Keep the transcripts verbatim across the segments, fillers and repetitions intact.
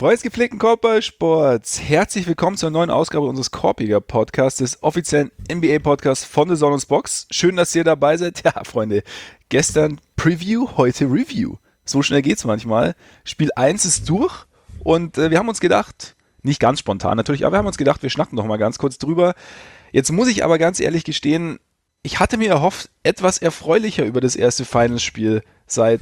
Freunde des gepflegten Korbballsports, herzlich willkommen zur neuen Ausgabe unseres Korbiger-Podcasts, des offiziellen N B A-Podcasts von The Zone und Box. Schön, dass ihr dabei seid. Ja, Freunde, gestern Preview, heute Review. So schnell geht's manchmal. Spiel eins ist durch und äh, wir haben uns gedacht, nicht ganz spontan natürlich, aber wir haben uns gedacht, wir schnacken noch mal ganz kurz drüber. Jetzt muss ich aber ganz ehrlich gestehen, ich hatte mir erhofft, etwas erfreulicher über das erste Finals-Spiel seit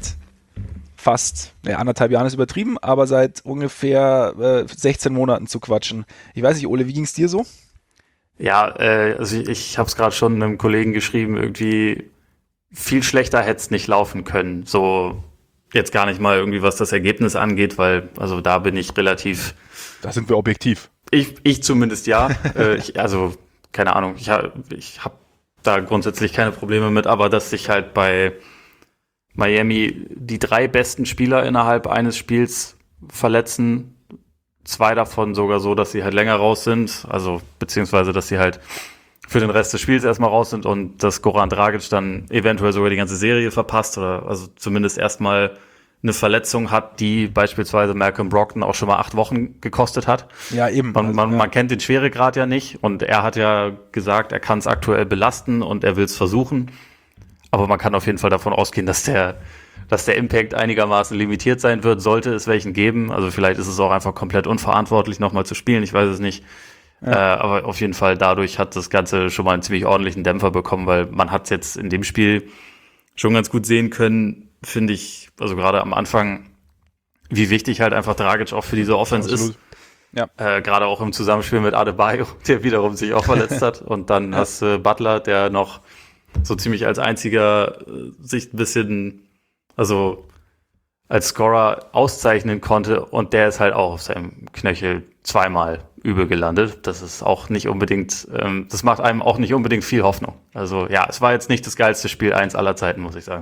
fast, ja, anderthalb Jahren ist übertrieben, aber seit ungefähr äh, sechzehn Monaten zu quatschen. Ich weiß nicht, Ole, wie ging's dir so? Ja, äh, also ich, ich habe es gerade schon einem Kollegen geschrieben, irgendwie viel schlechter hätte es nicht laufen können. So jetzt gar nicht mal irgendwie, was das Ergebnis angeht, weil also da bin ich relativ... Da sind wir objektiv. Ich, ich zumindest ja. äh, ich, also keine Ahnung, ich, ich habe da grundsätzlich keine Probleme mit, aber dass sich halt bei Miami die drei besten Spieler innerhalb eines Spiels verletzen, zwei davon sogar so, dass sie halt länger raus sind, also beziehungsweise, dass sie halt für den Rest des Spiels erstmal raus sind und dass Goran Dragic dann eventuell sogar die ganze Serie verpasst oder also zumindest erstmal eine Verletzung hat, die beispielsweise Malcolm Brogdon auch schon mal acht Wochen gekostet hat. Ja, eben. Man, also, man, ja. man kennt den Schweregrad ja nicht und er hat ja gesagt, er kann es aktuell belasten und er will es versuchen. Aber man kann auf jeden Fall davon ausgehen, dass der, dass der Impact einigermaßen limitiert sein wird, sollte es welchen geben. Also vielleicht ist es auch einfach komplett unverantwortlich, nochmal zu spielen, ich weiß es nicht. Ja. Äh, aber auf jeden Fall dadurch hat das Ganze schon mal einen ziemlich ordentlichen Dämpfer bekommen, weil man hat jetzt in dem Spiel schon ganz gut sehen können, finde ich, also gerade am Anfang, wie wichtig halt einfach Dragic auch für diese Offense Absolut. ist. Ja. Äh, gerade auch im Zusammenspiel mit Adebayo, der wiederum sich auch verletzt hat. Und dann ja. hast du äh, Butler, der noch so ziemlich als einziger äh, sich ein bisschen, also als Scorer auszeichnen konnte und der ist halt auch auf seinem Knöchel zweimal übel gelandet. Das ist auch nicht unbedingt, ähm, das macht einem auch nicht unbedingt viel Hoffnung. Also ja, es war jetzt nicht das geilste Spiel eins aller Zeiten, muss ich sagen.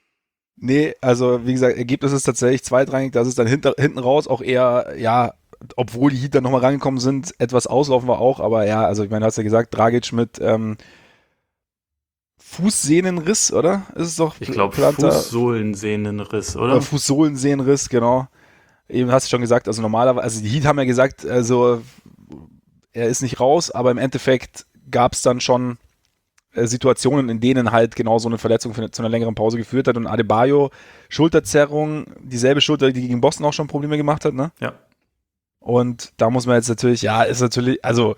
Nee, also wie gesagt, Ergebnis ist tatsächlich zweitrangig, dass es dann hinter, hinten raus auch eher, ja, obwohl die Heat dann nochmal rangekommen sind, etwas auslaufen war auch, aber ja, also ich meine, du hast ja gesagt, Dragic mit ähm, Fußsehnenriss, oder? Ist es doch Ich glaube Fußsohlensehnenriss, oder? Oder Fußsohlensehnenriss, genau. Eben hast du schon gesagt, also normalerweise, also die Heat haben ja gesagt, also er ist nicht raus, aber im Endeffekt gab es dann schon äh, Situationen, in denen halt genau so eine Verletzung für, zu einer längeren Pause geführt hat und Adebayo, Schulterzerrung, dieselbe Schulter, die gegen Boston auch schon Probleme gemacht hat, ne? Ja. Und da muss man jetzt natürlich, ja, ist natürlich, also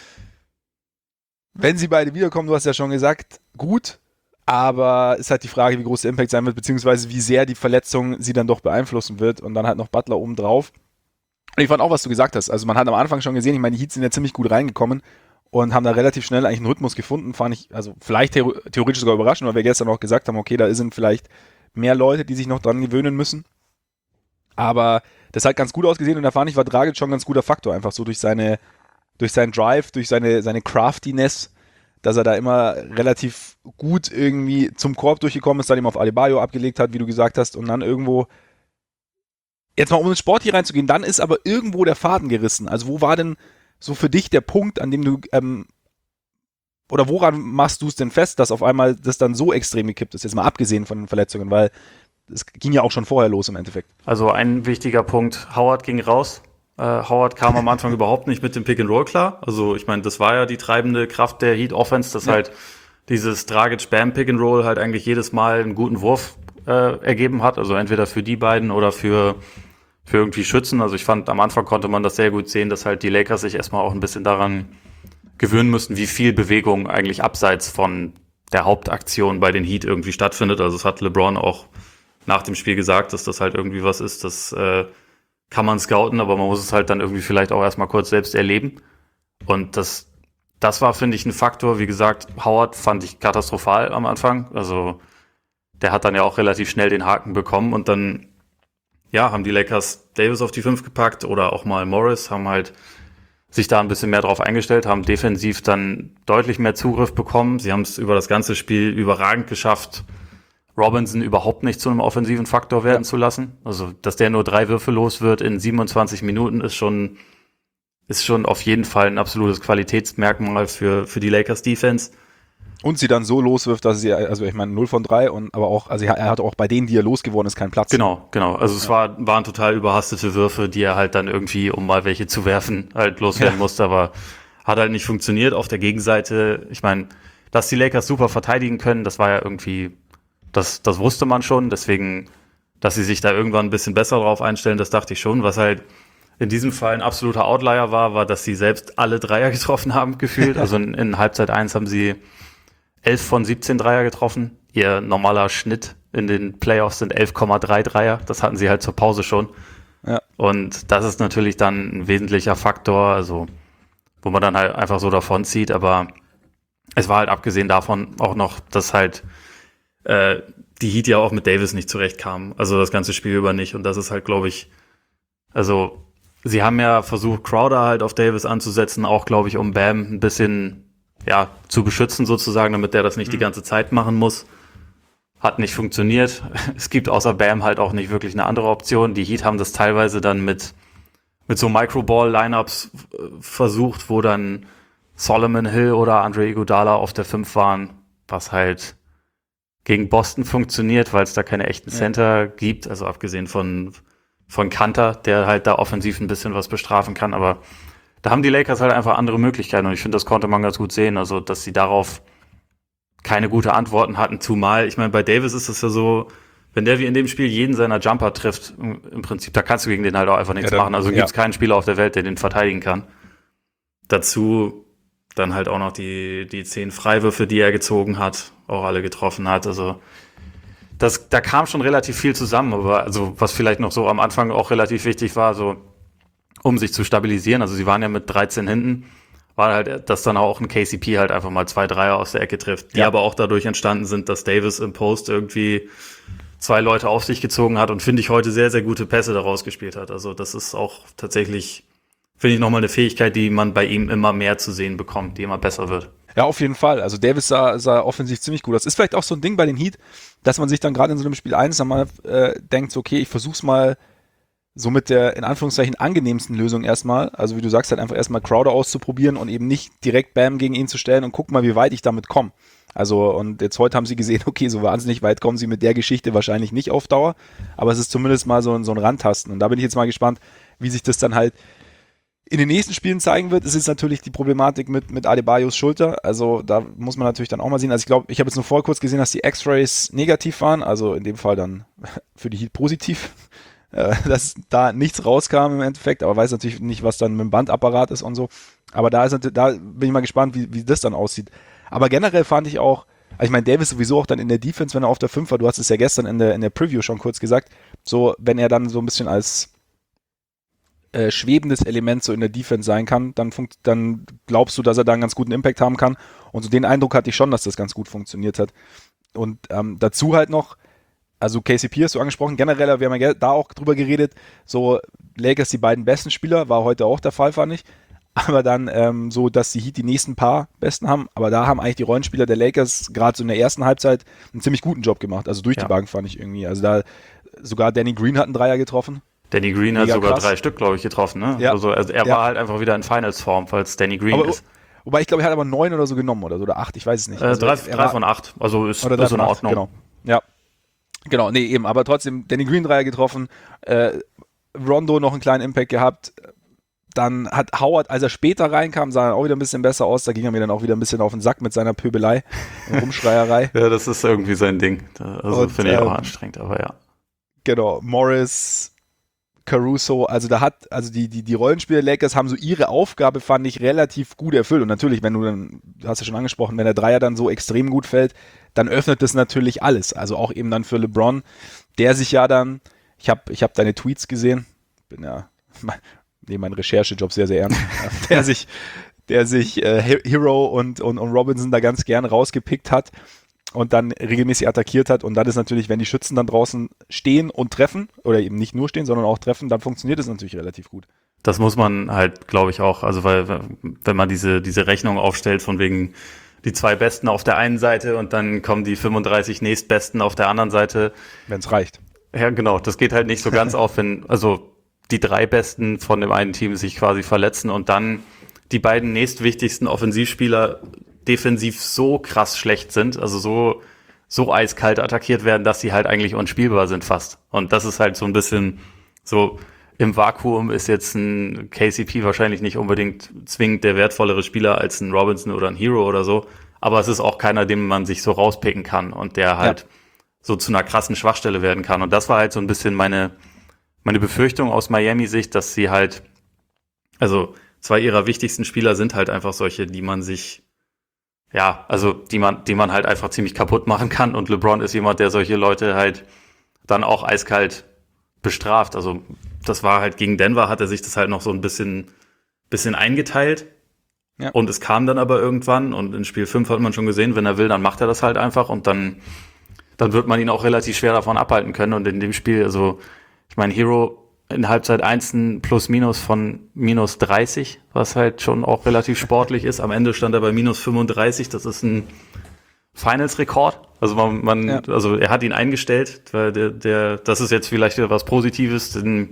wenn sie beide wiederkommen, du hast ja schon gesagt, gut, aber ist halt die Frage, wie groß der Impact sein wird, beziehungsweise wie sehr die Verletzung sie dann doch beeinflussen wird und dann halt noch Butler oben drauf. Und ich fand auch, was du gesagt hast, also man hat am Anfang schon gesehen, ich meine, die Heats sind ja ziemlich gut reingekommen und haben da relativ schnell eigentlich einen Rhythmus gefunden, fand ich, also vielleicht theoretisch sogar überraschend, weil wir gestern auch gesagt haben, okay, da sind vielleicht mehr Leute, die sich noch dran gewöhnen müssen, aber das hat ganz gut ausgesehen und da fand ich, war Dragic schon ein ganz guter Faktor, einfach so durch seine durch seinen Drive, durch seine, seine Craftiness, dass er da immer relativ gut irgendwie zum Korb durchgekommen ist, dann eben auf Adebayo abgelegt hat, wie du gesagt hast, und dann irgendwo, jetzt mal um ins Sport hier reinzugehen, dann ist aber irgendwo der Faden gerissen. Also wo war denn so für dich der Punkt, an dem du, ähm, oder woran machst du es denn fest, dass auf einmal das dann so extrem gekippt ist, jetzt mal abgesehen von den Verletzungen, weil es ging ja auch schon vorher los im Endeffekt. Also ein wichtiger Punkt, Howard ging raus. Howard kam am Anfang überhaupt nicht mit dem Pick and Roll klar. Also ich meine, das war ja die treibende Kraft der Heat Offense, dass ja. halt dieses Dragic-Bam Pick and Roll halt eigentlich jedes Mal einen guten Wurf äh, ergeben hat. Also entweder für die beiden oder für für irgendwie Schützen. Also ich fand, am Anfang konnte man das sehr gut sehen, dass halt die Lakers sich erstmal auch ein bisschen daran gewöhnen müssen, wie viel Bewegung eigentlich abseits von der Hauptaktion bei den Heat irgendwie stattfindet. Also es hat LeBron auch nach dem Spiel gesagt, dass das halt irgendwie was ist, das äh, kann man scouten, aber man muss es halt dann irgendwie vielleicht auch erstmal kurz selbst erleben. Und das, das war, finde ich, ein Faktor. Wie gesagt, Howard fand ich katastrophal am Anfang. Also der hat dann ja auch relativ schnell den Haken bekommen und dann, ja, haben die Lakers Davis auf die fünf gepackt oder auch mal Morris, haben halt sich da ein bisschen mehr drauf eingestellt, haben defensiv dann deutlich mehr Zugriff bekommen. Sie haben es über das ganze Spiel überragend geschafft, Robinson überhaupt nicht zu einem offensiven Faktor werden ja. zu lassen. Also, dass der nur drei Würfe los wird in siebenundzwanzig Minuten, ist schon, ist schon auf jeden Fall ein absolutes Qualitätsmerkmal für, für die Lakers Defense. Und sie dann so loswirft, dass sie, also ich meine null von drei, und aber auch, also er hat auch bei denen, die er losgeworden ist, keinen Platz. Genau, genau. Also es ja. war, waren total überhastete Würfe, die er halt dann irgendwie, um mal welche zu werfen, halt loswerden ja. musste, aber hat halt nicht funktioniert. Auf der Gegenseite, ich meine, dass die Lakers super verteidigen können, das war ja irgendwie, das, das wusste man schon, deswegen, dass sie sich da irgendwann ein bisschen besser drauf einstellen, das dachte ich schon. Was halt in diesem Fall ein absoluter Outlier war, war, dass sie selbst alle Dreier getroffen haben, gefühlt. Also in, in Halbzeit eins haben sie elf von siebzehn Dreier getroffen. Ihr normaler Schnitt in den Playoffs sind elf Komma drei Dreier. Das hatten sie halt zur Pause schon. Ja. Und das ist natürlich dann ein wesentlicher Faktor, also wo man dann halt einfach so davon zieht. Aber es war halt abgesehen davon auch noch, dass halt äh, die Heat ja auch mit Davis nicht zurechtkamen. Also das ganze Spiel über nicht. Und das ist halt, glaube ich, also sie haben ja versucht, Crowder halt auf Davis anzusetzen, auch, glaube ich, um Bam ein bisschen ja, zu beschützen sozusagen, damit der das nicht mhm. die ganze Zeit machen muss. Hat nicht funktioniert. Es gibt außer Bam halt auch nicht wirklich eine andere Option. Die Heat haben das teilweise dann mit, mit so Microball-Lineups versucht, wo dann Solomon Hill oder Andre Iguodala auf der fünf waren, was halt gegen Boston funktioniert, weil es da keine echten Center ja. gibt, also abgesehen von, von Kanter, der halt da offensiv ein bisschen was bestrafen kann, aber da haben die Lakers halt einfach andere Möglichkeiten und ich finde, das konnte man ganz gut sehen, also dass sie darauf keine gute Antworten hatten, zumal, ich meine, bei Davis ist es ja so, wenn der wie in dem Spiel jeden seiner Jumper trifft, im Prinzip, da kannst du gegen den halt auch einfach nichts ja, dann, machen, also ja. gibt es keinen Spieler auf der Welt, der den verteidigen kann. Dazu dann halt auch noch die, die zehn Freiwürfe, die er gezogen hat, auch alle getroffen hat, also das, da kam schon relativ viel zusammen, aber also was vielleicht noch so am Anfang auch relativ wichtig war, so um sich zu stabilisieren. Also sie waren ja mit dreizehn hinten, war halt, dass dann auch ein K C P halt einfach mal zwei Dreier aus der Ecke trifft, die ja. aber auch dadurch entstanden sind, dass Davis im Post irgendwie zwei Leute auf sich gezogen hat und finde ich heute sehr, sehr gute Pässe daraus gespielt hat. Also das ist auch tatsächlich, finde ich, nochmal eine Fähigkeit, die man bei ihm immer mehr zu sehen bekommt, die immer besser wird. Ja, auf jeden Fall. Also Davis sah, sah offensiv ziemlich gut aus. Ist vielleicht auch so ein Ding bei den Heat, dass man sich dann gerade in so einem Spiel eins dann mal äh, denkt, so, okay, ich versuch's mal so mit der, in Anführungszeichen, angenehmsten Lösung erstmal, also wie du sagst, halt einfach erstmal Crowder auszuprobieren und eben nicht direkt Bam gegen ihn zu stellen und guck mal, wie weit ich damit komme. Also, und jetzt heute haben sie gesehen, okay, so wahnsinnig weit kommen sie mit der Geschichte wahrscheinlich nicht auf Dauer, aber es ist zumindest mal so, so ein Randtasten und da bin ich jetzt mal gespannt, wie sich das dann halt in den nächsten Spielen zeigen wird. Es ist natürlich die Problematik mit, mit Adebayos Schulter, also da muss man natürlich dann auch mal sehen, also ich glaube, ich habe jetzt nur vorher kurz gesehen, dass die X-Rays negativ waren, also in dem Fall dann für die Heat positiv, dass da nichts rauskam im Endeffekt, aber weiß natürlich nicht, was dann mit dem Bandapparat ist und so. Aber da ist da bin ich mal gespannt, wie, wie das dann aussieht. Aber generell fand ich auch, also ich meine, Davis sowieso auch dann in der Defense, wenn er auf der fünf war, du hast es ja gestern in der, in der Preview schon kurz gesagt, so, wenn er dann so ein bisschen als äh, schwebendes Element so in der Defense sein kann, dann, funkt, dann glaubst du, dass er da einen ganz guten Impact haben kann. Und so den Eindruck hatte ich schon, dass das ganz gut funktioniert hat. Und ähm, dazu halt noch, also K C P hast du angesprochen, generell, wir haben ja da auch drüber geredet, so Lakers die beiden besten Spieler, war heute auch der Fall, fand ich, aber dann ähm, so, dass die Heat die nächsten paar besten haben, aber da haben eigentlich die Rollenspieler der Lakers gerade so in der ersten Halbzeit einen ziemlich guten Job gemacht, also durch ja. die Bank fand ich irgendwie, also da sogar Danny Green hat einen Dreier getroffen. Danny Green Mega hat sogar krass. drei Stück, glaube ich, getroffen, ne? Ja. Also, also er ja. war halt einfach wieder in Finals-Form, falls Danny Green aber, ist. Wobei ich glaube, er hat aber neun oder so genommen oder so, oder acht, ich weiß es nicht. Äh, also drei, drei von acht, also ist, oder ist in Ordnung. Genau, ja. Genau, nee, eben, aber trotzdem Danny Green Dreier getroffen, äh, Rondo noch einen kleinen Impact gehabt, dann hat Howard, als er später reinkam, sah er auch wieder ein bisschen besser aus, da ging er mir dann auch wieder ein bisschen auf den Sack mit seiner Pöbelei und Rumschreierei. Ja, das ist irgendwie sein Ding, also finde ich ähm, auch anstrengend, aber ja. Genau, Morris, Caruso, also da hat, also die, die, die Rollenspieler Lakers haben so ihre Aufgabe, fand ich, relativ gut erfüllt und natürlich, wenn du dann, du hast ja schon angesprochen, wenn der Dreier dann so extrem gut fällt, dann öffnet das natürlich alles, also auch eben dann für LeBron, der sich ja dann, ich habe ich hab deine Tweets gesehen, bin ja, nehme meinen Recherchejob sehr, sehr ernst, der sich, der sich äh, Hero und, und, und Robinson da ganz gern rausgepickt hat und dann regelmäßig attackiert hat und dann ist natürlich, wenn die Schützen dann draußen stehen und treffen, oder eben nicht nur stehen, sondern auch treffen, dann funktioniert es natürlich relativ gut. Das muss man halt, glaube ich, auch, also weil, wenn man diese, diese Rechnung aufstellt von wegen die zwei Besten auf der einen Seite und dann kommen die fünfunddreißig nächstbesten auf der anderen Seite. Wenn es reicht. Ja, genau, das geht halt nicht so ganz auf, wenn, also die drei Besten von dem einen Team sich quasi verletzen und dann die beiden nächstwichtigsten Offensivspieler defensiv so krass schlecht sind, also so, so eiskalt attackiert werden, dass sie halt eigentlich unspielbar sind fast. Und das ist halt so ein bisschen so, im Vakuum ist jetzt ein K C P wahrscheinlich nicht unbedingt zwingend der wertvollere Spieler als ein Robinson oder ein Hero oder so, aber es ist auch keiner, den man sich so rauspicken kann und der halt ja. so zu einer krassen Schwachstelle werden kann. Und das war halt so ein bisschen meine, meine Befürchtung aus Miami-Sicht, dass sie halt, also zwei ihrer wichtigsten Spieler sind halt einfach solche, die man sich, ja, also die man, die man halt einfach ziemlich kaputt machen kann. Und LeBron ist jemand, der solche Leute halt dann auch eiskalt bestraft. Also das war halt gegen Denver, hat er sich das halt noch so ein bisschen, bisschen eingeteilt. Ja. Und es kam dann aber irgendwann und in Spiel fünf hat man schon gesehen, wenn er will, dann macht er das halt einfach und dann, dann wird man ihn auch relativ schwer davon abhalten können. Und in dem Spiel, also ich meine, Hero in Halbzeit eins ein Plus-Minus von minus dreißig, was halt schon auch relativ sportlich ist. Am Ende stand er bei minus fünfunddreißig, das ist ein Finals-Rekord. Also man, man ja. also er hat ihn eingestellt, weil der, der, das ist jetzt vielleicht wieder was Positives, den,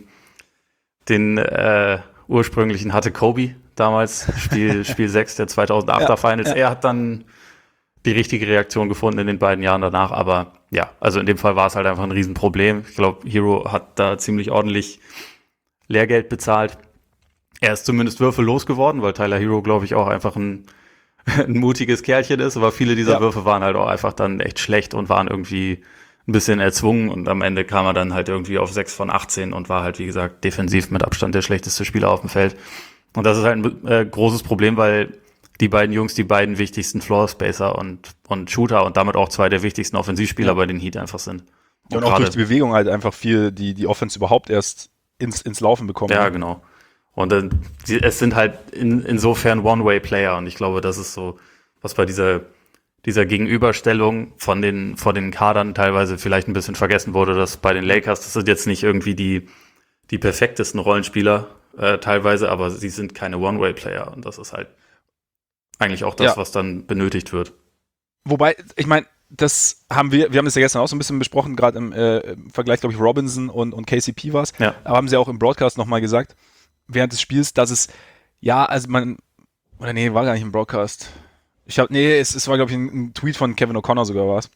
den äh, ursprünglichen hatte Kobe damals, Spiel, Spiel sechs der zweitausendachter ja, Finals. Ja. Er hat dann die richtige Reaktion gefunden in den beiden Jahren danach, aber ja, also in dem Fall war es halt einfach ein Riesenproblem. Ich glaube, Hero hat da ziemlich ordentlich Lehrgeld bezahlt. Er ist zumindest würfellos geworden, weil Tyler Hero, glaube ich, auch einfach ein, ein mutiges Kerlchen ist, aber viele dieser ja. Würfe waren halt auch einfach dann echt schlecht und waren irgendwie ein bisschen erzwungen und am Ende kam er dann halt irgendwie auf sechs von achtzehn und war halt, wie gesagt, defensiv mit Abstand der schlechteste Spieler auf dem Feld. Und das ist halt ein äh, großes Problem, weil die beiden Jungs die beiden wichtigsten Floor-Spacer und, und Shooter und damit auch zwei der wichtigsten Offensivspieler ja. bei den Heat einfach sind. Und, und auch durch die Bewegung halt einfach viel die, die Offense überhaupt erst ins, ins Laufen bekommen. Ja, genau. Und äh, die, es sind halt in, insofern One-Way-Player und ich glaube, das ist so, was bei dieser, dieser Gegenüberstellung von den, von den Kadern teilweise vielleicht ein bisschen vergessen wurde, dass bei den Lakers, das sind jetzt nicht irgendwie die, die perfektesten Rollenspieler äh, teilweise, aber sie sind keine One-Way-Player und das ist halt eigentlich auch das, ja. was dann benötigt wird. Wobei, ich meine, das haben wir, wir haben das ja gestern auch so ein bisschen besprochen, gerade im, äh, im Vergleich, glaube ich, Robinson und, und K C P war es. Ja. Aber haben sie auch im Broadcast nochmal gesagt, während des Spiels, dass es, ja, also man, oder nee, war gar nicht im Broadcast. Ich habe, nee, es, es war, glaube ich, ein, ein Tweet von Kevin O'Connor sogar war es.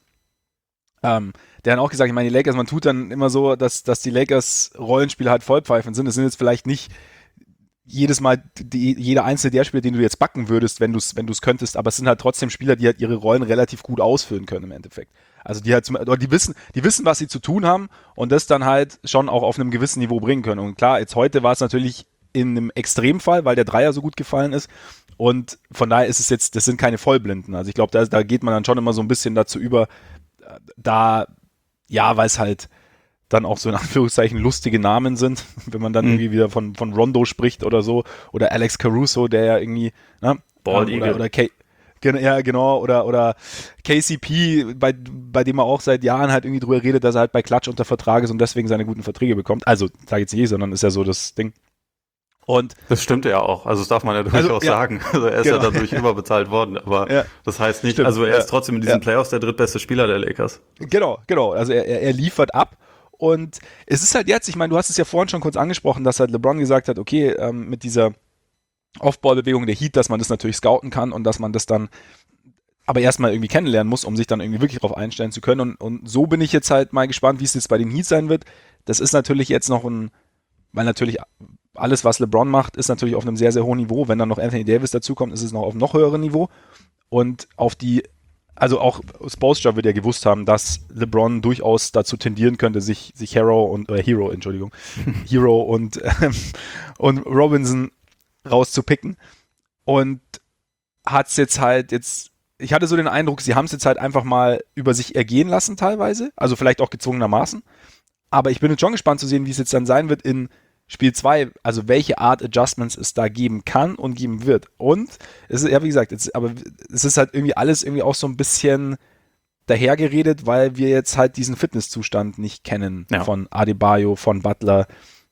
Ähm, der hat auch gesagt, ich meine, die Lakers, man tut dann immer so, dass, dass die Lakers Rollenspieler halt vollpfeifend sind. Es sind jetzt vielleicht nicht jedes Mal die, jeder einzelne der Spieler, den du jetzt backen würdest, wenn du es wenn du's könntest, aber es sind halt trotzdem Spieler, die halt ihre Rollen relativ gut ausfüllen können im Endeffekt. Also die halt zum, die wissen, die wissen, was sie zu tun haben und das dann halt schon auch auf einem gewissen Niveau bringen können. Und klar, jetzt heute war es natürlich in einem Extremfall, weil der Dreier so gut gefallen ist und von daher ist es jetzt, das sind keine Vollblinden. Also ich glaube, da, da geht man dann schon immer so ein bisschen dazu über, da, ja, weil es halt dann auch so in Anführungszeichen lustige Namen sind, wenn man dann mhm. irgendwie wieder von, von Rondo spricht oder so, oder Alex Caruso, der ja irgendwie, ne? Bald ähm, oder, oder K- ja, genau, oder, oder K C P, bei, bei dem er auch seit Jahren halt irgendwie drüber redet, dass er halt bei Klatsch unter Vertrag ist und deswegen seine guten Verträge bekommt. Also, sage ich jetzt nicht, sondern ist ja so das Ding. Und das stimmt ja auch, also das darf man ja durchaus also, ja, sagen. Also er ist genau. ja dadurch überbezahlt worden, aber ja. das heißt nicht, stimmt. also er ist trotzdem in diesen ja. Playoffs der drittbeste Spieler der Lakers. Genau, genau, also er, er liefert ab. Und es ist halt jetzt, ich meine, du hast es ja vorhin schon kurz angesprochen, dass halt LeBron gesagt hat, okay, ähm, mit dieser Off-Ball-Bewegung der Heat, dass man das natürlich scouten kann und dass man das dann aber erstmal irgendwie kennenlernen muss, um sich dann irgendwie wirklich darauf einstellen zu können. Und, und so bin ich jetzt halt mal gespannt, wie es jetzt bei den Heat sein wird. Das ist natürlich jetzt noch ein, weil natürlich alles, was LeBron macht, ist natürlich auf einem sehr, sehr hohen Niveau. Wenn dann noch Anthony Davis dazukommt, ist es noch auf einem noch höheren Niveau. Und auf die Also auch Spoelstra wird ja gewusst haben, dass LeBron durchaus dazu tendieren könnte, sich, sich Hero und äh, Hero, Entschuldigung, Hero und, ähm, und Robinson rauszupicken. Und hat es jetzt halt jetzt, ich hatte so den Eindruck, sie haben es jetzt halt einfach mal über sich ergehen lassen teilweise, also vielleicht auch gezwungenermaßen. Aber ich bin jetzt schon gespannt zu sehen, wie es jetzt dann sein wird in Spiel zwei, also welche Art Adjustments es da geben kann und geben wird. Und es ist, ja wie gesagt, es, aber es ist halt irgendwie alles irgendwie auch so ein bisschen dahergeredet, weil wir jetzt halt diesen Fitnesszustand nicht kennen ja. von Adebayo, von Butler.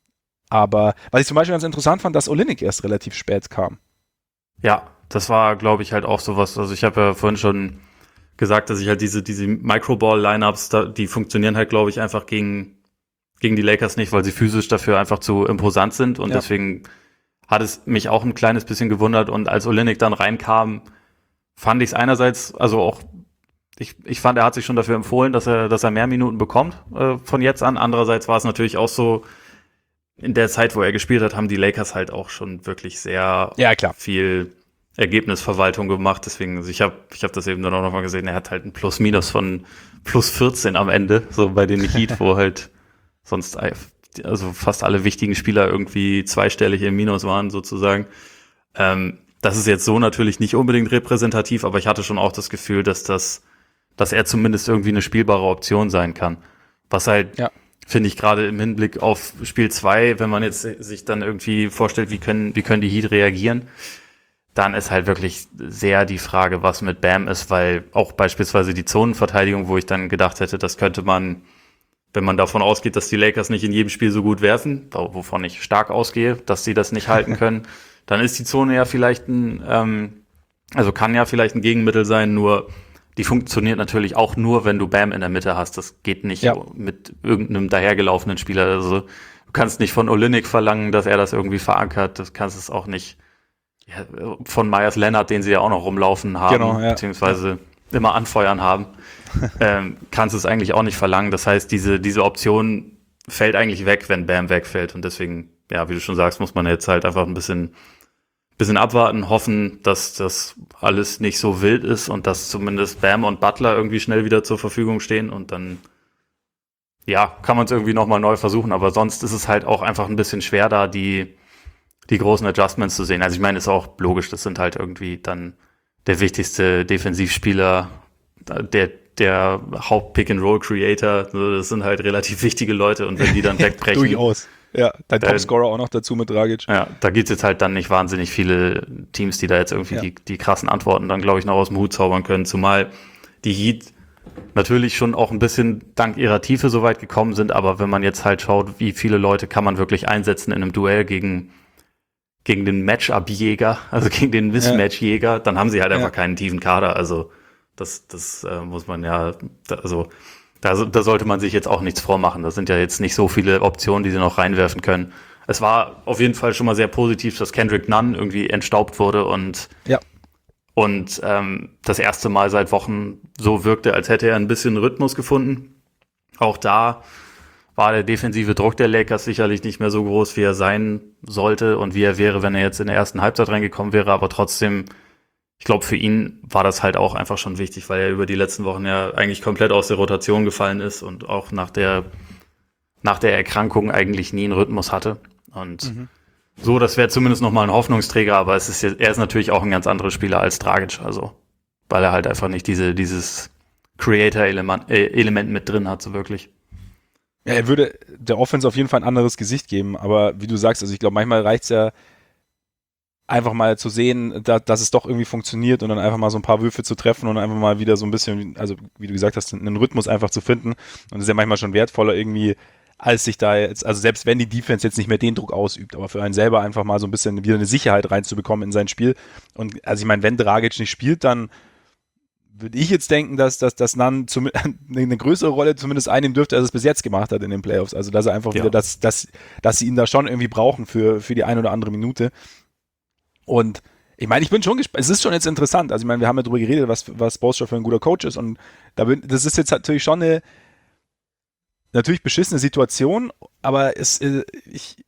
Aber was ich zum Beispiel ganz interessant fand, dass Olynyk erst relativ spät kam. Ja, das war, glaube ich, halt auch sowas. Also ich habe ja vorhin schon gesagt, dass ich halt diese, diese Microball-Lineups, die funktionieren halt, glaube ich, einfach gegen gegen die Lakers nicht, weil sie physisch dafür einfach zu imposant sind und ja. deswegen hat es mich auch ein kleines bisschen gewundert und als Olynyk dann reinkam, fand ich es einerseits, also auch, ich, ich fand, er hat sich schon dafür empfohlen, dass er, dass er mehr Minuten bekommt äh, von jetzt an. Andererseits war es natürlich auch so, in der Zeit, wo er gespielt hat, haben die Lakers halt auch schon wirklich sehr ja, klar. viel Ergebnisverwaltung gemacht. Deswegen, also ich habe ich hab das eben dann auch nochmal gesehen, er hat halt ein Plus-Minus von plus vierzehn am Ende, so bei den Heat, wo halt sonst also fast alle wichtigen Spieler irgendwie zweistellig im Minus waren, sozusagen. Ähm, das ist jetzt so natürlich nicht unbedingt repräsentativ, aber ich hatte schon auch das Gefühl, dass das, dass er zumindest irgendwie eine spielbare Option sein kann. Was halt, ja. finde ich, gerade im Hinblick auf Spiel zwei, wenn man jetzt sich dann irgendwie vorstellt, wie können, wie können die Heat reagieren, dann ist halt wirklich sehr die Frage, was mit Bam ist, weil auch beispielsweise die Zonenverteidigung, wo ich dann gedacht hätte, das könnte man, wenn man davon ausgeht, dass die Lakers nicht in jedem Spiel so gut werfen, wovon ich stark ausgehe, dass sie das nicht halten können, dann ist die Zone ja vielleicht ein, ähm, also kann ja vielleicht ein Gegenmittel sein, nur die funktioniert natürlich auch nur, wenn du Bam in der Mitte hast. Das geht nicht ja. mit irgendeinem dahergelaufenen Spieler. Also du kannst nicht von Olynyk verlangen, dass er das irgendwie verankert. Du kannst es auch nicht ja, von Myers Leonard, den sie ja auch noch rumlaufen haben, genau, ja. beziehungsweise ja. immer anfeuern haben. ähm, kannst es eigentlich auch nicht verlangen. Das heißt, diese, diese Option fällt eigentlich weg, wenn Bam wegfällt. Und deswegen, ja, wie du schon sagst, muss man jetzt halt einfach ein bisschen bisschen abwarten, hoffen, dass das alles nicht so wild ist und dass zumindest Bam und Butler irgendwie schnell wieder zur Verfügung stehen und dann, ja, kann man es irgendwie nochmal neu versuchen, aber sonst ist es halt auch einfach ein bisschen schwer, da die, die großen Adjustments zu sehen. Also ich meine, ist auch logisch, das sind halt irgendwie dann der wichtigste Defensivspieler, der, der Haupt-Pick-and-Roll-Creator, das sind halt relativ wichtige Leute und wenn die dann wegbrechen. Durchaus. Ja, dein Topscorer auch noch dazu mit Dragic. Ja, da gibt's jetzt halt dann nicht wahnsinnig viele Teams, die da jetzt irgendwie ja. die, die krassen Antworten dann, glaube ich, noch aus dem Hut zaubern können. Zumal die Heat natürlich schon auch ein bisschen dank ihrer Tiefe so weit gekommen sind, aber wenn man jetzt halt schaut, wie viele Leute kann man wirklich einsetzen in einem Duell gegen, gegen den Matchup-Jäger, also gegen den Mismatch-Jäger, dann haben sie halt einfach ja. keinen tiefen Kader. Also das, das äh, muss man ja, also Da, da sollte man sich jetzt auch nichts vormachen. Das sind ja jetzt nicht so viele Optionen, die sie noch reinwerfen können. Es war auf jeden Fall schon mal sehr positiv, dass Kendrick Nunn irgendwie entstaubt wurde und, ja. und ähm, das erste Mal seit Wochen so wirkte, als hätte er ein bisschen Rhythmus gefunden. Auch da war der defensive Druck der Lakers sicherlich nicht mehr so groß, wie er sein sollte und wie er wäre, wenn er jetzt in der ersten Halbzeit reingekommen wäre. Aber trotzdem, ich glaube, für ihn war das halt auch einfach schon wichtig, weil er über die letzten Wochen ja eigentlich komplett aus der Rotation gefallen ist und auch nach der nach der Erkrankung eigentlich nie einen Rhythmus hatte. Und mhm. so, das wäre zumindest nochmal ein Hoffnungsträger, aber es ist jetzt, er ist natürlich auch ein ganz anderer Spieler als Dragic, also weil er halt einfach nicht diese dieses Creator-Element äh, Element mit drin hat, so wirklich. Ja, er würde der Offense auf jeden Fall ein anderes Gesicht geben, aber wie du sagst, also ich glaube, manchmal reicht's ja einfach mal zu sehen, da, dass es doch irgendwie funktioniert und dann einfach mal so ein paar Würfe zu treffen und einfach mal wieder so ein bisschen, also wie du gesagt hast, einen Rhythmus einfach zu finden. Und das ist ja manchmal schon wertvoller irgendwie, als sich da jetzt, also selbst wenn die Defense jetzt nicht mehr den Druck ausübt, aber für einen selber einfach mal so ein bisschen wieder eine Sicherheit reinzubekommen in sein Spiel. Und also ich meine, wenn Dragic nicht spielt, dann würde ich jetzt denken, dass, dass, dass Nunn zum, eine größere Rolle zumindest einnehmen dürfte, als es bis jetzt gemacht hat in den Playoffs. Also dass er einfach ja. wieder, dass, dass, dass sie ihn da schon irgendwie brauchen für, für die ein oder andere Minute. Und ich meine, ich bin schon gespannt, es ist schon jetzt interessant, also ich meine, wir haben ja darüber geredet, was, was Spoelstra für ein guter Coach ist und da bin, das ist jetzt natürlich schon eine natürlich beschissene Situation, aber es, ich,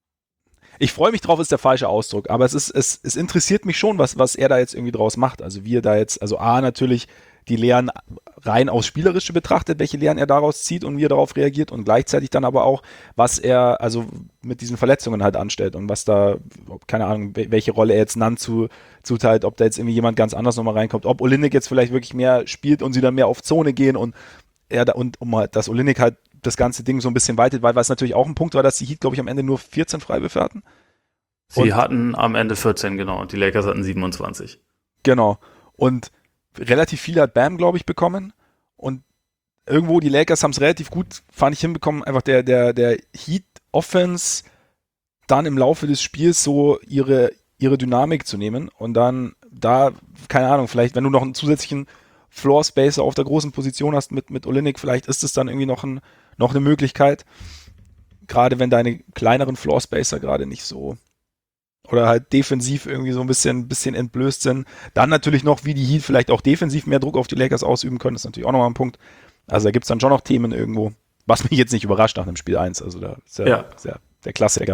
ich freue mich drauf, ist der falsche Ausdruck, aber es ist, es, es interessiert mich schon, was, was er da jetzt irgendwie draus macht, also wie er da jetzt, also A, natürlich die Lehren rein aus Spielerische betrachtet, welche Lehren er daraus zieht und wie er darauf reagiert und gleichzeitig dann aber auch, was er also mit diesen Verletzungen halt anstellt und was da, keine Ahnung, welche Rolle er jetzt Nunn zu, zuteilt, ob da jetzt irgendwie jemand ganz anders nochmal reinkommt, ob Olynyk jetzt vielleicht wirklich mehr spielt und sie dann mehr auf Zone gehen und er da, und um halt, dass Olynyk halt das ganze Ding so ein bisschen weitet, weil was natürlich auch ein Punkt war, dass die Heat, glaube ich, am Ende nur vierzehn Freiwürfe hatten. Sie und, hatten am Ende vierzehn, genau, und die Lakers hatten siebenundzwanzig. Genau. Und relativ viel hat Bam, glaube ich, bekommen und irgendwo die Lakers haben es relativ gut, fand ich, hinbekommen, einfach der, der, der Heat-Offense dann im Laufe des Spiels so ihre, ihre Dynamik zu nehmen und dann da, keine Ahnung, vielleicht, wenn du noch einen zusätzlichen Floor-Spacer auf der großen Position hast mit, mit Olynyk, vielleicht ist es dann irgendwie noch, ein, noch eine Möglichkeit, gerade wenn deine kleineren Floor-Spacer gerade nicht so oder halt defensiv irgendwie so ein bisschen, bisschen entblößt sind. Dann natürlich noch, wie die Heat vielleicht auch defensiv mehr Druck auf die Lakers ausüben können, ist natürlich auch nochmal ein Punkt. Also da gibt es dann schon noch Themen irgendwo, was mich jetzt nicht überrascht nach dem Spiel eins. Also da ist ja, Ja. ist ja der Klassiker.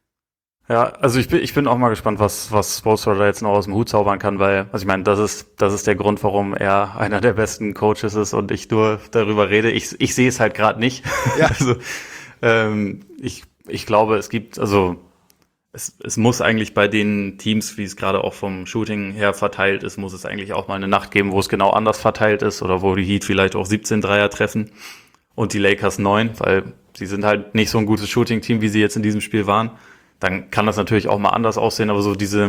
Ja, also ich bin, ich bin auch mal gespannt, was, was Spoelstra da jetzt noch aus dem Hut zaubern kann, weil, also ich meine, das ist, das ist der Grund, warum er einer der besten Coaches ist und ich nur darüber rede. Ich, ich sehe es halt gerade nicht. Ja. Also, ähm, ich, ich glaube, es gibt, also, es, es muss eigentlich bei den Teams, wie es gerade auch vom Shooting her verteilt ist, muss es eigentlich auch mal eine Nacht geben, wo es genau anders verteilt ist oder wo die Heat vielleicht auch siebzehn Dreier treffen und die Lakers neun, weil sie sind halt nicht so ein gutes Shooting-Team, wie sie jetzt in diesem Spiel waren. Dann kann das natürlich auch mal anders aussehen, aber so diese,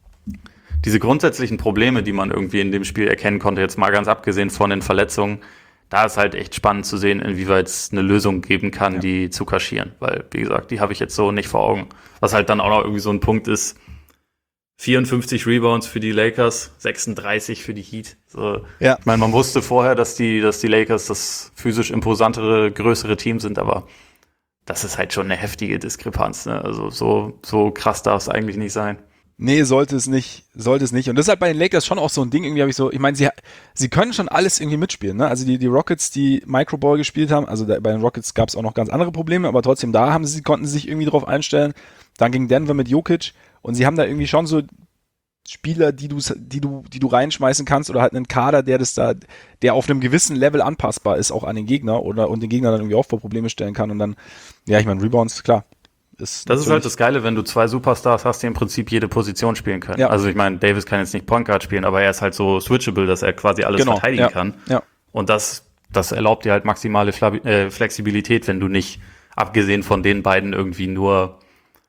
diese grundsätzlichen Probleme, die man irgendwie in dem Spiel erkennen konnte, jetzt mal ganz abgesehen von den Verletzungen, da ist halt echt spannend zu sehen, inwieweit es eine Lösung geben kann, ja. die zu kaschieren. Weil, wie gesagt, die habe ich jetzt so nicht vor Augen. Was halt dann auch noch irgendwie so ein Punkt ist, vierundfünfzig Rebounds für die Lakers, sechsunddreißig für die Heat. So, ja. Ich meine, man wusste vorher, dass die, dass die Lakers das physisch imposantere, größere Team sind, aber das ist halt schon eine heftige Diskrepanz. Ne? Also so, so krass darf es eigentlich nicht sein. Nee, sollte es nicht, sollte es nicht. Und das ist halt bei den Lakers schon auch so ein Ding, irgendwie habe ich so, ich meine, sie, sie können schon alles irgendwie mitspielen, ne? Also die, die Rockets, die Microball gespielt haben, also da, bei den Rockets gab es auch noch ganz andere Probleme, aber trotzdem da haben sie, konnten sie sich irgendwie drauf einstellen. Dann ging Denver mit Jokic und sie haben da irgendwie schon so Spieler, die du, die du, die du reinschmeißen kannst oder halt einen Kader, der das da, der auf einem gewissen Level anpassbar ist, auch an den Gegner oder und den Gegner dann irgendwie auch vor Probleme stellen kann und dann, ja, ich meine, Rebounds, klar. Ist das ist halt das Geile, wenn du zwei Superstars hast, die im Prinzip jede Position spielen können. Ja. Also ich meine, Davis kann jetzt nicht Point Guard spielen, aber er ist halt so switchable, dass er quasi alles genau. verteidigen ja. kann. Ja. Und das, das erlaubt dir halt maximale Flexibilität, wenn du nicht, abgesehen von den beiden, irgendwie nur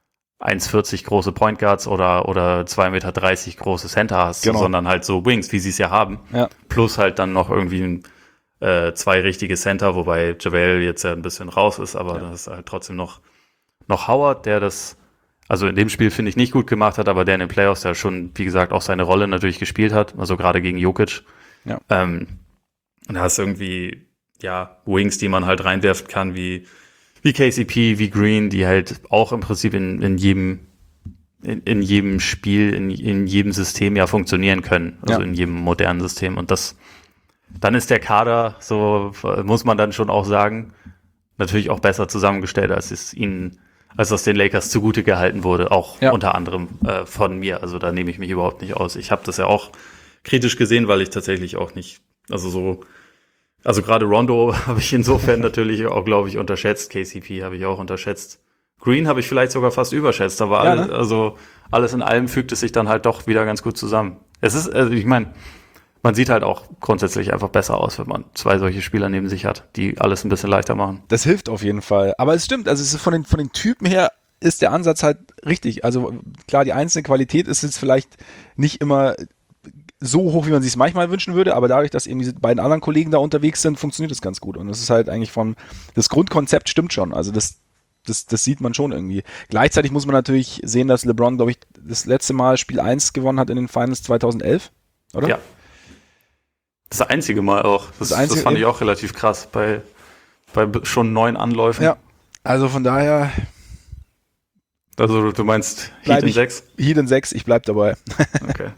eins vierzig große Point Guards oder, oder zwei Meter dreißig große Center hast, genau. sondern halt so Wings, wie sie es ja haben. Ja. Plus halt dann noch irgendwie äh, zwei richtige Center, wobei JaVale jetzt ja ein bisschen raus ist, aber ja. das ist halt trotzdem noch noch Howard, der das, also in dem Spiel finde ich nicht gut gemacht hat, aber der in den Playoffs ja schon, wie gesagt, auch seine Rolle natürlich gespielt hat, also gerade gegen Jokic. Ja. Ähm, und da hast irgendwie, ja, Wings, die man halt reinwerfen kann, wie, wie K C P, wie Green, die halt auch im Prinzip in, in jedem, in, in jedem Spiel, in, in jedem System ja funktionieren können, also ja. in jedem modernen System. Und das, dann ist der Kader, so muss man dann schon auch sagen, natürlich auch besser zusammengestellt, als es ihnen als das den Lakers zugute gehalten wurde, auch ja. unter anderem äh, von mir. Also da nehme ich mich überhaupt nicht aus. Ich habe das ja auch kritisch gesehen, weil ich tatsächlich auch nicht, also so, also gerade Rondo habe ich insofern natürlich auch, glaube ich, unterschätzt. K C P habe ich auch unterschätzt. Green habe ich vielleicht sogar fast überschätzt, aber ja, alles, ne? also alles in allem fügt es sich dann halt doch wieder ganz gut zusammen. Es ist, also ich meine, man sieht halt auch grundsätzlich einfach besser aus, wenn man zwei solche Spieler neben sich hat, die alles ein bisschen leichter machen. Das hilft auf jeden Fall. Aber es stimmt, also es ist von den, von den Typen her ist der Ansatz halt richtig. Also klar, die einzelne Qualität ist jetzt vielleicht nicht immer so hoch, wie man sich es manchmal wünschen würde, aber dadurch, dass eben diese beiden anderen Kollegen da unterwegs sind, funktioniert das ganz gut. Und das ist halt eigentlich von, das Grundkonzept stimmt schon. Also das, das, das sieht man schon irgendwie. Gleichzeitig muss man natürlich sehen, dass LeBron, glaube ich, das letzte Mal Spiel eins gewonnen hat in den Finals zweitausendelf, oder? Ja. Das einzige Mal auch. Das, das, einzige, das fand ich auch relativ krass bei, bei schon neun Anläufen. Ja, also von daher. Also du meinst Heat in sechs? Heat in sechs, ich bleib dabei. Okay.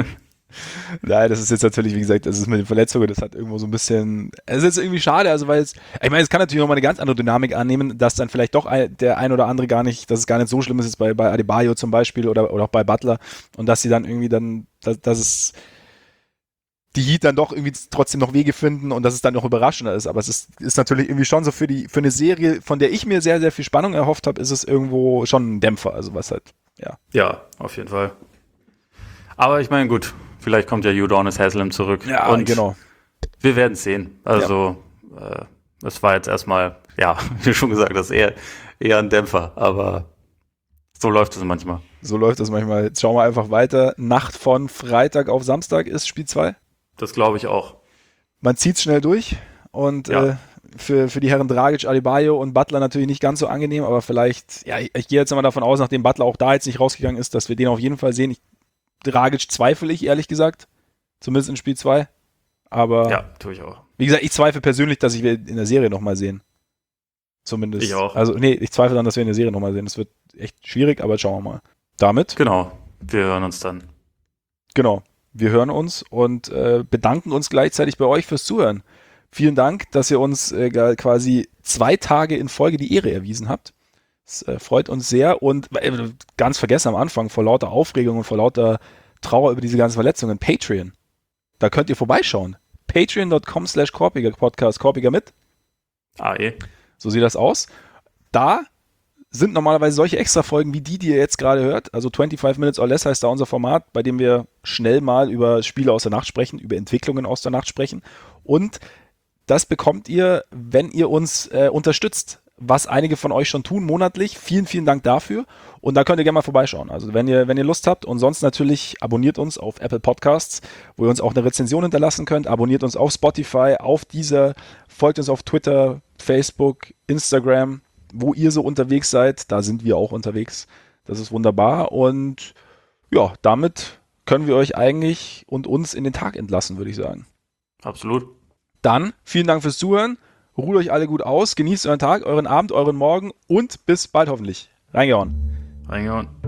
Nein, das ist jetzt natürlich, wie gesagt, das ist mit den Verletzungen, das hat irgendwo so ein bisschen, es ist jetzt irgendwie schade, also weil es, ich meine, es kann natürlich nochmal eine ganz andere Dynamik annehmen, dass dann vielleicht doch ein, der ein oder andere gar nicht, dass es gar nicht so schlimm ist, jetzt bei, bei Adebayo zum Beispiel oder, oder auch bei Butler und dass sie dann irgendwie dann, dass, dass es die Heat dann doch irgendwie trotzdem noch Wege finden und dass es dann noch überraschender ist. Aber es ist, ist natürlich irgendwie schon so für die für eine Serie, von der ich mir sehr, sehr viel Spannung erhofft habe, ist es irgendwo schon ein Dämpfer. Also was halt, ja. Ja, auf jeden Fall. Aber ich meine, gut, vielleicht kommt ja Udonis Haslem zurück. Ja, und genau. Wir werden es sehen. Also, ja. äh, es war jetzt erstmal, ja, wie schon gesagt, das ist eher, eher ein Dämpfer. Aber so läuft es manchmal. So läuft es manchmal. Jetzt schauen wir einfach weiter. Nacht von Freitag auf Samstag ist Spiel zwei. Das glaube ich auch. Man zieht es schnell durch und ja. äh, für, für die Herren Dragic, Adebayo und Butler natürlich nicht ganz so angenehm, aber vielleicht, ja, ich, ich gehe jetzt mal davon aus, nachdem Butler auch da jetzt nicht rausgegangen ist, dass wir den auf jeden Fall sehen. Ich, Dragic zweifle ich, ehrlich gesagt, zumindest in Spiel zwei, aber ja, tue ich auch. Wie gesagt, ich zweifle persönlich, dass ich wir in der Serie nochmal sehen. Zumindest. Ich auch. Also, nee, ich zweifle dann, dass wir in der Serie nochmal sehen. Das wird echt schwierig, aber schauen wir mal. damit. Genau, wir hören uns dann. Genau, wir hören uns und äh, bedanken uns gleichzeitig bei euch fürs Zuhören. Vielen Dank, dass ihr uns äh, quasi zwei Tage in Folge die Ehre erwiesen habt. Das äh, freut uns sehr und äh, ganz vergessen am Anfang, vor lauter Aufregung und vor lauter Trauer über diese ganzen Verletzungen, Patreon. Da könnt ihr vorbeischauen. Patreon.com slash Korpiger Podcast, Korpiger mit. Ah, eh. So sieht das aus. Da sind normalerweise solche Extra-Folgen wie die, die ihr jetzt gerade hört. Also fünfundzwanzig Minutes or Less heißt da unser Format, bei dem wir schnell mal über Spiele aus der Nacht sprechen, über Entwicklungen aus der Nacht sprechen. Und das bekommt ihr, wenn ihr uns äh, unterstützt, was einige von euch schon tun monatlich. Vielen, vielen Dank dafür. Und da könnt ihr gerne mal vorbeischauen. Also wenn ihr, wenn ihr Lust habt und sonst natürlich abonniert uns auf Apple Podcasts, wo ihr uns auch eine Rezension hinterlassen könnt. Abonniert uns auf Spotify, auf Deezer, folgt uns auf Twitter, Facebook, Instagram, wo ihr so unterwegs seid. Da sind wir auch unterwegs. Das ist wunderbar. Und ja, damit können wir euch eigentlich und uns in den Tag entlassen, würde ich sagen. Absolut. Dann vielen Dank fürs Zuhören. Ruht euch alle gut aus. Genießt euren Tag, euren Abend, euren Morgen und bis bald hoffentlich. Reingehauen. Reingehauen.